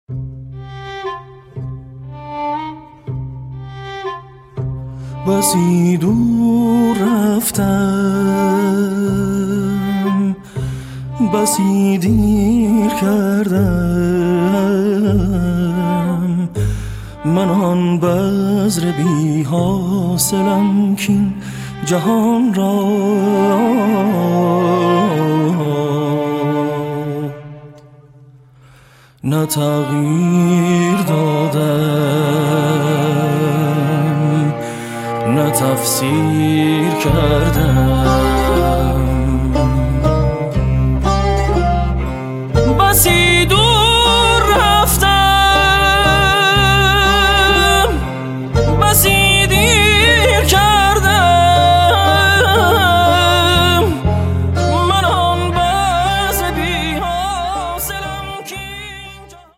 بسی دور رفتم، بسی دیر کردم، من آن بذر بی حاصلم کین جهان را نه تغییر دادم نه تفسیر کردم.